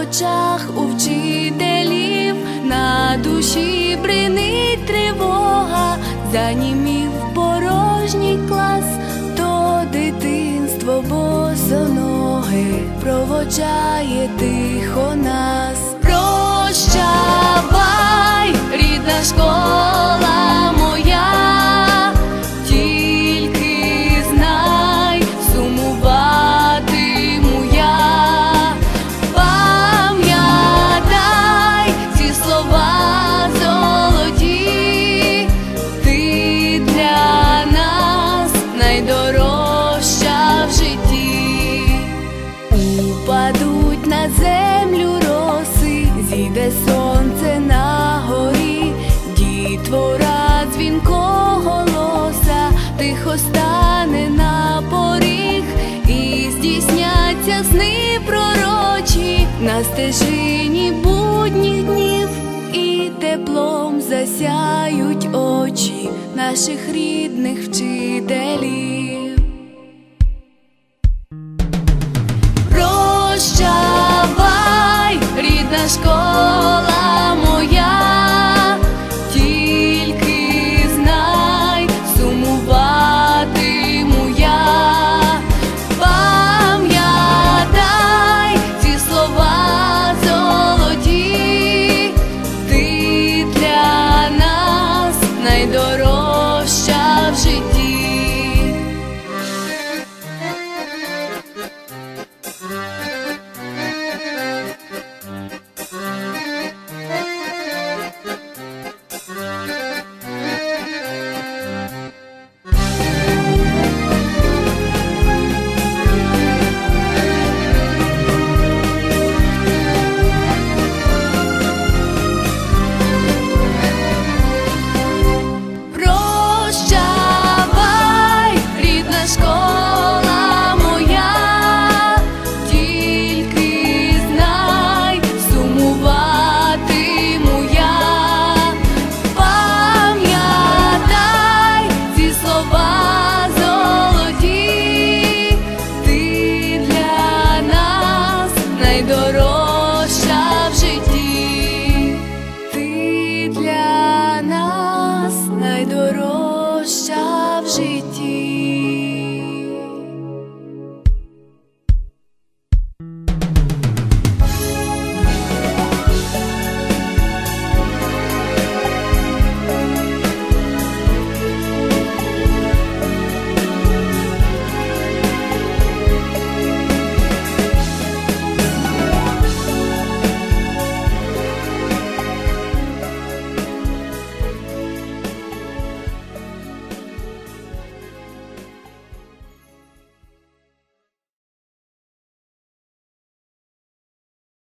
очах у вчителів, на душі бринить тривога, занімів порожній клас, то дитинство босоноге проводжає тихо нас. Прощавай, рідна школа моя, тільки знай, сумуватиму я. Пам'ятай ці слова золоті, ти для нас найдорожча в житті. Упадуть на землю роси, зійде сонце на горі, дітвора дзвінкого голоса тихо стане на поріг, і здійсняться сни пророчі на стежині будніх днів, і теплом засяють очі наших рідних вчителів. Прощавай, рідна школа моя, тільки знай, сумуватиму я. Пам'ятай ці слова золоті, ти для нас найдорожча в житті.